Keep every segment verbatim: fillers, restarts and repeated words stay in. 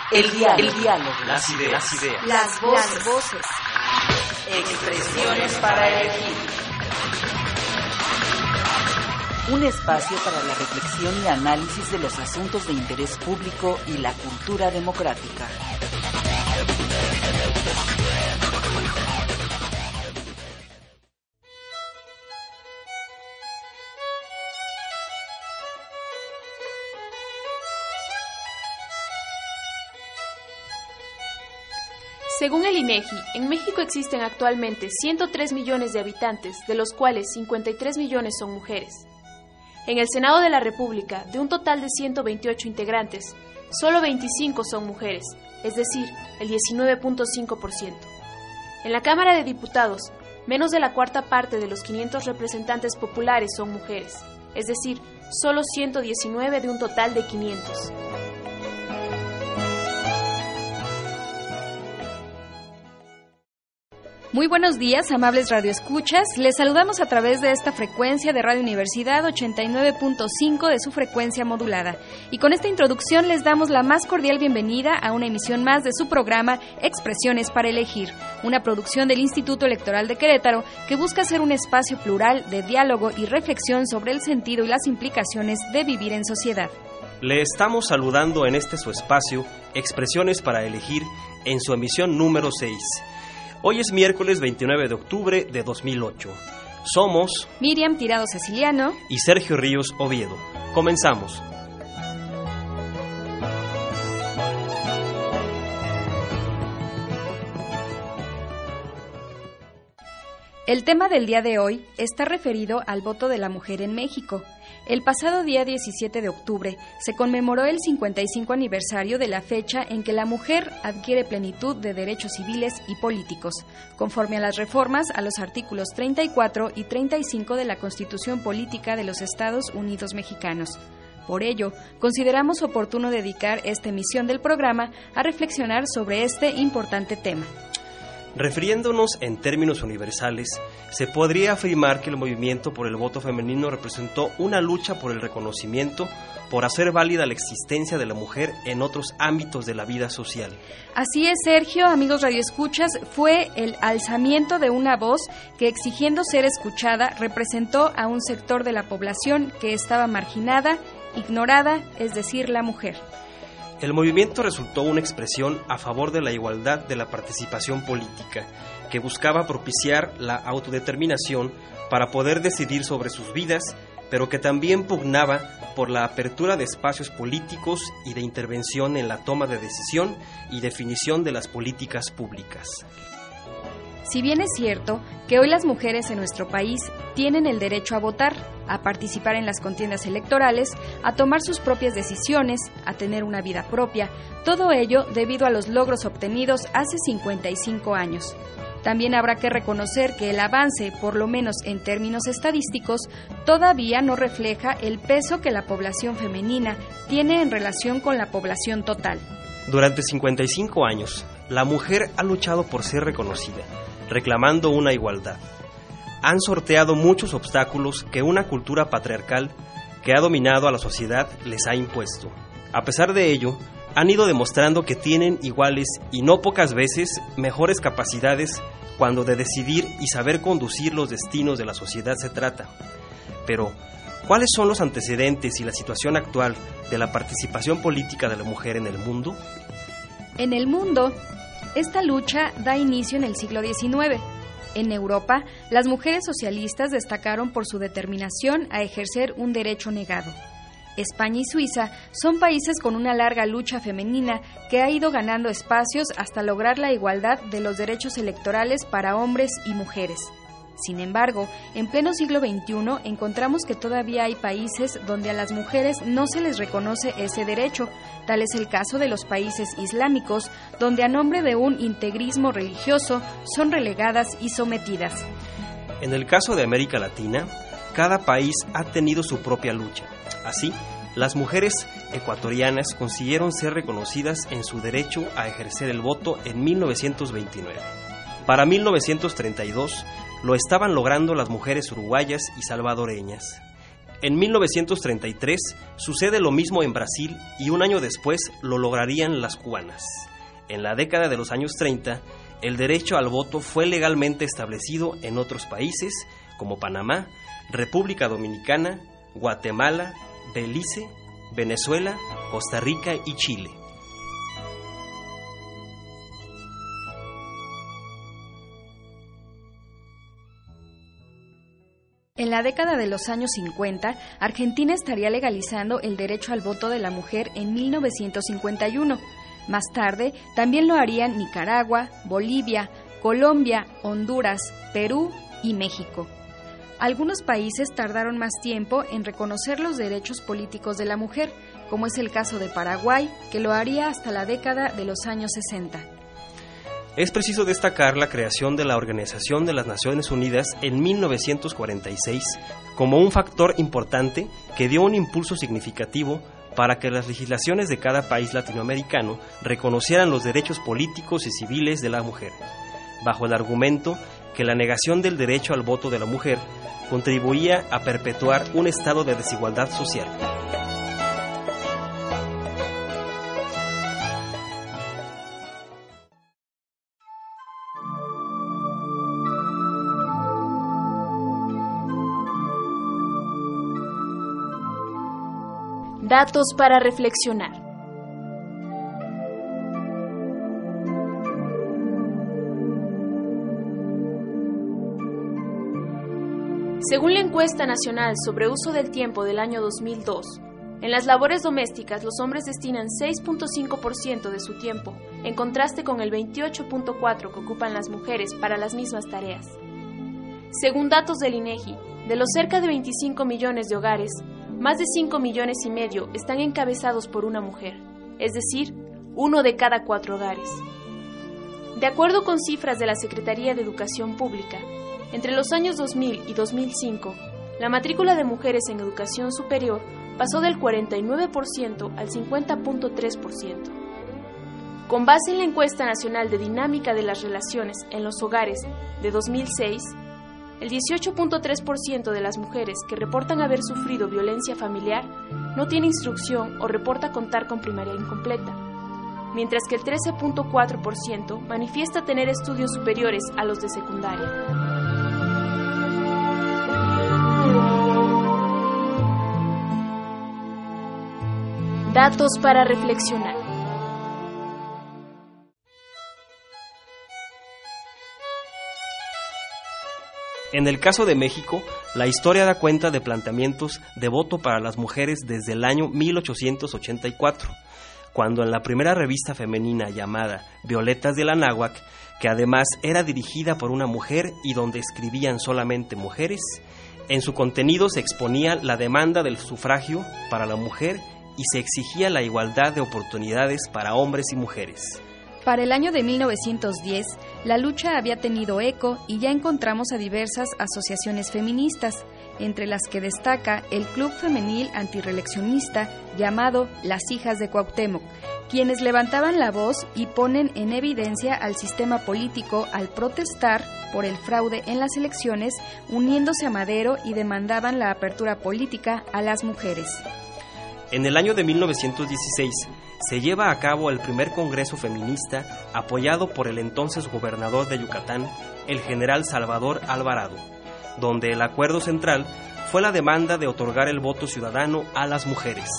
El diálogo. El diálogo. Las ideas. Las ideas. Las voces. Las voces. Expresiones para elegir. Un espacio para la reflexión y análisis de los asuntos de interés público y la cultura democrática. Según el INEGI, en México existen actualmente ciento tres millones de habitantes, de los cuales cincuenta y tres millones son mujeres. En el Senado de la República, de un total de ciento veintiocho integrantes, solo veinticinco son mujeres, es decir, el diecinueve punto cinco por ciento. En la Cámara de Diputados, menos de la cuarta parte de los quinientos representantes populares son mujeres, es decir, solo ciento diecinueve de un total de quinientos. Muy buenos días, amables radioescuchas. Les saludamos a través de esta frecuencia de Radio Universidad ochenta y nueve punto cinco de su frecuencia modulada. Y con esta introducción les damos la más cordial bienvenida a una emisión más de su programa Expresiones para Elegir, una producción del Instituto Electoral de Querétaro que busca ser un espacio plural de diálogo y reflexión sobre el sentido y las implicaciones de vivir en sociedad. Le estamos saludando en este su espacio Expresiones para Elegir en su emisión número seis. Hoy es miércoles veintinueve de octubre de dos mil ocho. Somos Miriam Tirado Ceciliano y Sergio Ríos Oviedo. Comenzamos. El tema del día de hoy está referido al voto de la mujer en México. El pasado día diecisiete de octubre se conmemoró el cincuenta y cinco aniversario de la fecha en que la mujer adquiere plenitud de derechos civiles y políticos, conforme a las reformas a los artículos treinta y cuatro y treinta y cinco de la Constitución Política de los Estados Unidos Mexicanos. Por ello, consideramos oportuno dedicar esta emisión del programa a reflexionar sobre este importante tema. Refiriéndonos en términos universales, se podría afirmar que el movimiento por el voto femenino representó una lucha por el reconocimiento, por hacer válida la existencia de la mujer en otros ámbitos de la vida social. Así es, Sergio, amigos radioescuchas, fue el alzamiento de una voz que, exigiendo ser escuchada, representó a un sector de la población que estaba marginada, ignorada, es decir, la mujer. El movimiento resultó una expresión a favor de la igualdad de la participación política, que buscaba propiciar la autodeterminación para poder decidir sobre sus vidas, pero que también pugnaba por la apertura de espacios políticos y de intervención en la toma de decisión y definición de las políticas públicas. Si bien es cierto que hoy las mujeres en nuestro país tienen el derecho a votar, a participar en las contiendas electorales, a tomar sus propias decisiones, a tener una vida propia, todo ello debido a los logros obtenidos hace cincuenta y cinco años. También habrá que reconocer que el avance, por lo menos en términos estadísticos, todavía no refleja el peso que la población femenina tiene en relación con la población total. Durante cincuenta y cinco años, la mujer ha luchado por ser reconocida, reclamando una igualdad. Han sorteado muchos obstáculos que una cultura patriarcal que ha dominado a la sociedad les ha impuesto. A pesar de ello, han ido demostrando que tienen iguales y no pocas veces mejores capacidades cuando de decidir y saber conducir los destinos de la sociedad se trata. Pero, ¿cuáles son los antecedentes y la situación actual de la participación política de la mujer en el mundo? En el mundo, esta lucha da inicio en el siglo diecinueve. En Europa, las mujeres socialistas destacaron por su determinación a ejercer un derecho negado. España y Suiza son países con una larga lucha femenina que ha ido ganando espacios hasta lograr la igualdad de los derechos electorales para hombres y mujeres. Sin embargo, en pleno siglo veintiuno encontramos que todavía hay países donde a las mujeres no se les reconoce ese derecho. Tal es el caso de los países islámicos, donde a nombre de un integrismo religioso son relegadas y sometidas. En el caso de América Latina, cada país ha tenido su propia lucha. Así, las mujeres ecuatorianas consiguieron ser reconocidas en su derecho a ejercer el voto en mil novecientos veintinueve. Para mil novecientos treinta y dos, lo estaban logrando las mujeres uruguayas y salvadoreñas. En mil novecientos treinta y tres sucede lo mismo en Brasil y un año después lo lograrían las cubanas. En la década de los años treinta, el derecho al voto fue legalmente establecido en otros países como Panamá, República Dominicana, Guatemala, Belice, Venezuela, Costa Rica y Chile. En la década de los años cincuenta, Argentina estaría legalizando el derecho al voto de la mujer en mil novecientos cincuenta y uno. Más tarde, también lo harían Nicaragua, Bolivia, Colombia, Honduras, Perú y México. Algunos países tardaron más tiempo en reconocer los derechos políticos de la mujer, como es el caso de Paraguay, que lo haría hasta la década de los años sesenta. Es preciso destacar la creación de la Organización de las Naciones Unidas en mil novecientos cuarenta y seis como un factor importante que dio un impulso significativo para que las legislaciones de cada país latinoamericano reconocieran los derechos políticos y civiles de la mujer, bajo el argumento que la negación del derecho al voto de la mujer contribuía a perpetuar un estado de desigualdad social. Datos para reflexionar. Según la encuesta nacional sobre uso del tiempo del año dos mil dos, en las labores domésticas los hombres destinan seis punto cinco por ciento de su tiempo, en contraste con el veintiocho punto cuatro por ciento que ocupan las mujeres para las mismas tareas. Según datos del INEGI, de los cerca de veinticinco millones de hogares, más de cinco millones y medio están encabezados por una mujer, es decir, uno de cada cuatro hogares. De acuerdo con cifras de la Secretaría de Educación Pública, entre los años dos mil y dos mil cinco, la matrícula de mujeres en educación superior pasó del cuarenta y nueve por ciento al cincuenta punto tres por ciento. Con base en la encuesta nacional de dinámica de las relaciones en los hogares de dos mil seis, el dieciocho punto tres por ciento de las mujeres que reportan haber sufrido violencia familiar no tiene instrucción o reporta contar con primaria incompleta, mientras que el trece punto cuatro por ciento manifiesta tener estudios superiores a los de secundaria. Datos para reflexionar. En el caso de México, la historia da cuenta de planteamientos de voto para las mujeres desde el año mil ochocientos ochenta y cuatro, cuando en la primera revista femenina llamada Violetas de la Náhuac, que además era dirigida por una mujer y donde escribían solamente mujeres, en su contenido se exponía la demanda del sufragio para la mujer y se exigía la igualdad de oportunidades para hombres y mujeres. Para el año de mil novecientos diez, la lucha había tenido eco y ya encontramos a diversas asociaciones feministas, entre las que destaca el Club Femenil Antirreeleccionista llamado Las Hijas de Cuauhtémoc, quienes levantaban la voz y ponen en evidencia al sistema político al protestar por el fraude en las elecciones, uniéndose a Madero y demandaban la apertura política a las mujeres. En el año de mil novecientos dieciséis se lleva a cabo el primer Congreso Feminista apoyado por el entonces gobernador de Yucatán, el general Salvador Alvarado, donde el acuerdo central fue la demanda de otorgar el voto ciudadano a las mujeres.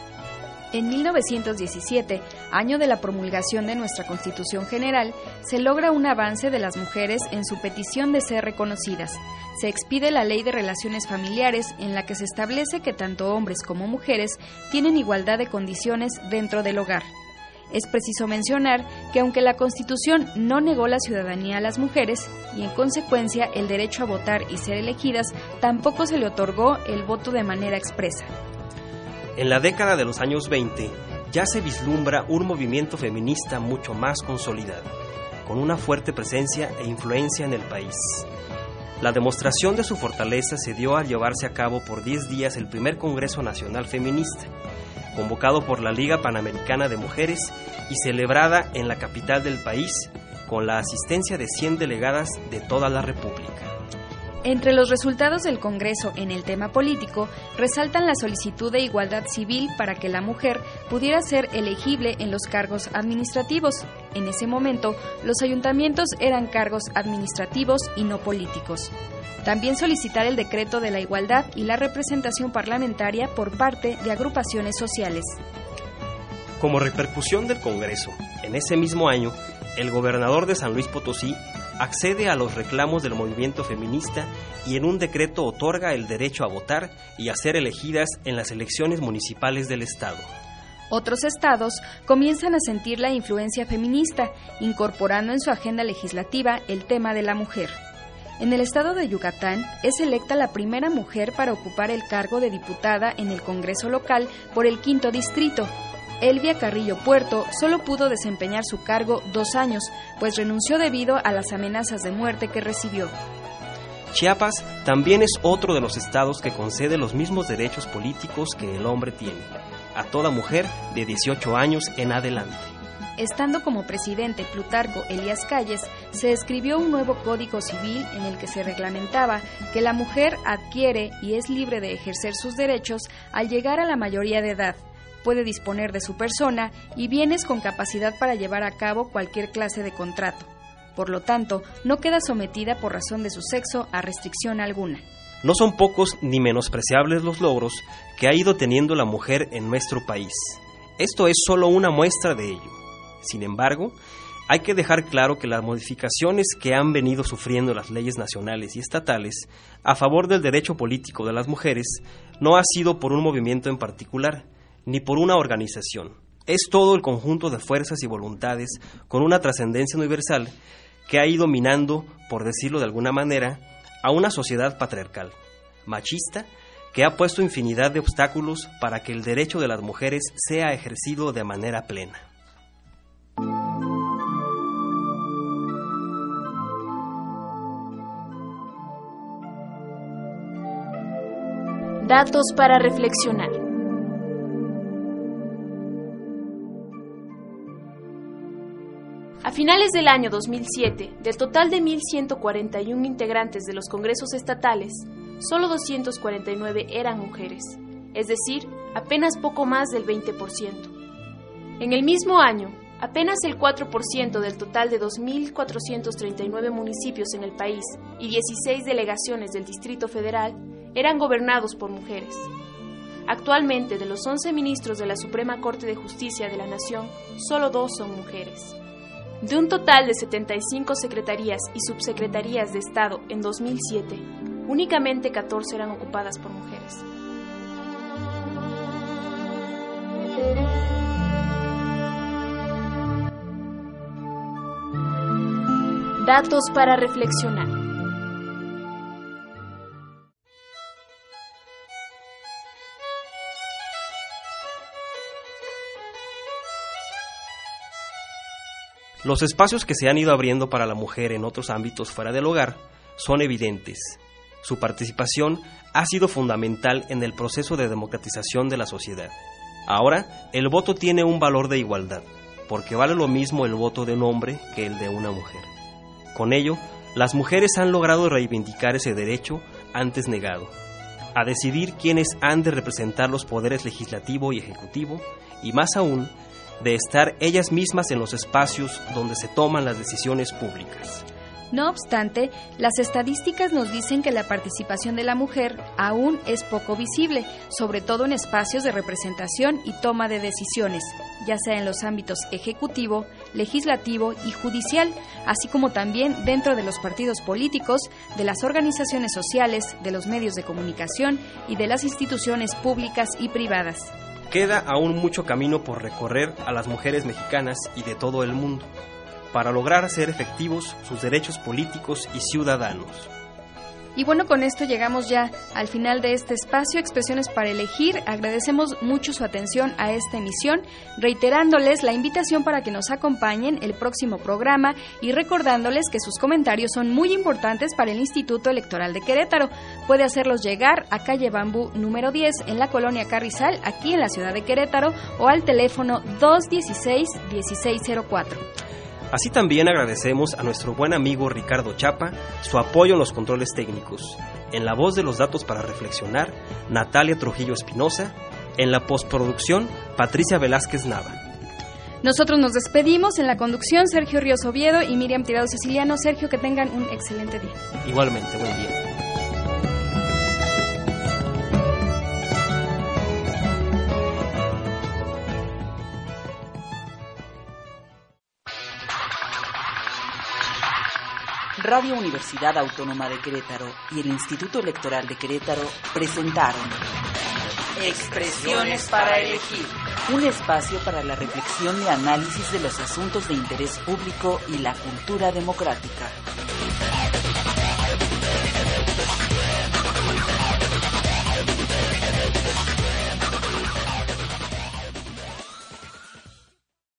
En mil novecientos diecisiete, año de la promulgación de nuestra Constitución General, se logra un avance de las mujeres en su petición de ser reconocidas. Se expide la Ley de Relaciones Familiares, en la que se establece que tanto hombres como mujeres tienen igualdad de condiciones dentro del hogar. Es preciso mencionar que aunque la Constitución no negó la ciudadanía a las mujeres, y en consecuencia el derecho a votar y ser elegidas, tampoco se le otorgó el voto de manera expresa. En la década de los años veinte ya se vislumbra un movimiento feminista mucho más consolidado, con una fuerte presencia e influencia en el país. La demostración de su fortaleza se dio al llevarse a cabo por diez días el primer Congreso Nacional Feminista, convocado por la Liga Panamericana de Mujeres y celebrada en la capital del país, con la asistencia de cien delegadas de toda la República. Entre los resultados del Congreso en el tema político, resaltan la solicitud de igualdad civil para que la mujer pudiera ser elegible en los cargos administrativos. En ese momento, los ayuntamientos eran cargos administrativos y no políticos. También solicitar el decreto de la igualdad y la representación parlamentaria por parte de agrupaciones sociales. Como repercusión del Congreso, en ese mismo año, el gobernador de San Luis Potosí accede a los reclamos del movimiento feminista y en un decreto otorga el derecho a votar y a ser elegidas en las elecciones municipales del estado. Otros estados comienzan a sentir la influencia feminista, incorporando en su agenda legislativa el tema de la mujer. En el estado de Yucatán es electa la primera mujer para ocupar el cargo de diputada en el Congreso local por el quinto distrito. Elvia Carrillo Puerto solo pudo desempeñar su cargo dos años, pues renunció debido a las amenazas de muerte que recibió. Chiapas también es otro de los estados que concede los mismos derechos políticos que el hombre tiene, a toda mujer de dieciocho años en adelante. Estando como presidente Plutarco Elías Calles, se escribió un nuevo Código Civil en el que se reglamentaba que la mujer adquiere y es libre de ejercer sus derechos al llegar a la mayoría de edad. Puede disponer de su persona y bienes con capacidad para llevar a cabo cualquier clase de contrato. Por lo tanto, no queda sometida por razón de su sexo a restricción alguna. No son pocos ni menospreciables los logros que ha ido teniendo la mujer en nuestro país. Esto es solo una muestra de ello. Sin embargo, hay que dejar claro que las modificaciones que han venido sufriendo las leyes nacionales y estatales a favor del derecho político de las mujeres no ha sido por un movimiento en particular, ni por una organización. Es todo el conjunto de fuerzas y voluntades con una trascendencia universal que ha ido minando, por decirlo de alguna manera, a una sociedad patriarcal, machista, que ha puesto infinidad de obstáculos para que el derecho de las mujeres sea ejercido de manera plena. Datos para reflexionar. A finales del año dos mil siete, del total de mil ciento cuarenta y uno integrantes de los congresos estatales, solo doscientas cuarenta y nueve eran mujeres, es decir, apenas poco más del veinte por ciento. En el mismo año, apenas el cuatro por ciento del total de dos mil cuatrocientos treinta y nueve municipios en el país y dieciséis delegaciones del Distrito Federal eran gobernados por mujeres. Actualmente, de los once ministros de la Suprema Corte de Justicia de la Nación, solo dos son mujeres. De un total de setenta y cinco secretarías y subsecretarías de Estado en dos mil siete, únicamente catorce eran ocupadas por mujeres. Datos para reflexionar. Los espacios que se han ido abriendo para la mujer en otros ámbitos fuera del hogar son evidentes. Su participación ha sido fundamental en el proceso de democratización de la sociedad. Ahora, el voto tiene un valor de igualdad, porque vale lo mismo el voto de un hombre que el de una mujer. Con ello, las mujeres han logrado reivindicar ese derecho antes negado, a decidir quiénes han de representar los poderes legislativo y ejecutivo, y más aún, de estar ellas mismas en los espacios donde se toman las decisiones públicas. No obstante, las estadísticas nos dicen que la participación de la mujer aún es poco visible, sobre todo en espacios de representación y toma de decisiones, ya sea en los ámbitos ejecutivo, legislativo y judicial, así como también dentro de los partidos políticos, de las organizaciones sociales, de los medios de comunicación y de las instituciones públicas y privadas. Queda aún mucho camino por recorrer a las mujeres mexicanas y de todo el mundo, para lograr hacer efectivos sus derechos políticos y ciudadanos. Y bueno, con esto llegamos ya al final de este espacio, Expresiones para Elegir. Agradecemos mucho su atención a esta emisión, reiterándoles la invitación para que nos acompañen el próximo programa y recordándoles que sus comentarios son muy importantes para el Instituto Electoral de Querétaro. Puede hacerlos llegar a calle Bambú número diez en la colonia Carrizal, aquí en la ciudad de Querétaro, o al teléfono dos uno seis, uno seis cero cuatro. Así también agradecemos a nuestro buen amigo Ricardo Chapa su apoyo en los controles técnicos. En la voz de los datos para reflexionar, Natalia Trujillo Espinosa. En la postproducción, Patricia Velázquez Nava. Nosotros nos despedimos. En la conducción, Sergio Ríos Oviedo y Miriam Tirado Siciliano. Sergio, que tengan un excelente día. Igualmente, buen día. Radio Universidad Autónoma de Querétaro y el Instituto Electoral de Querétaro presentaron Expresiones para elegir, un espacio para la reflexión y análisis de los asuntos de interés público y la cultura democrática.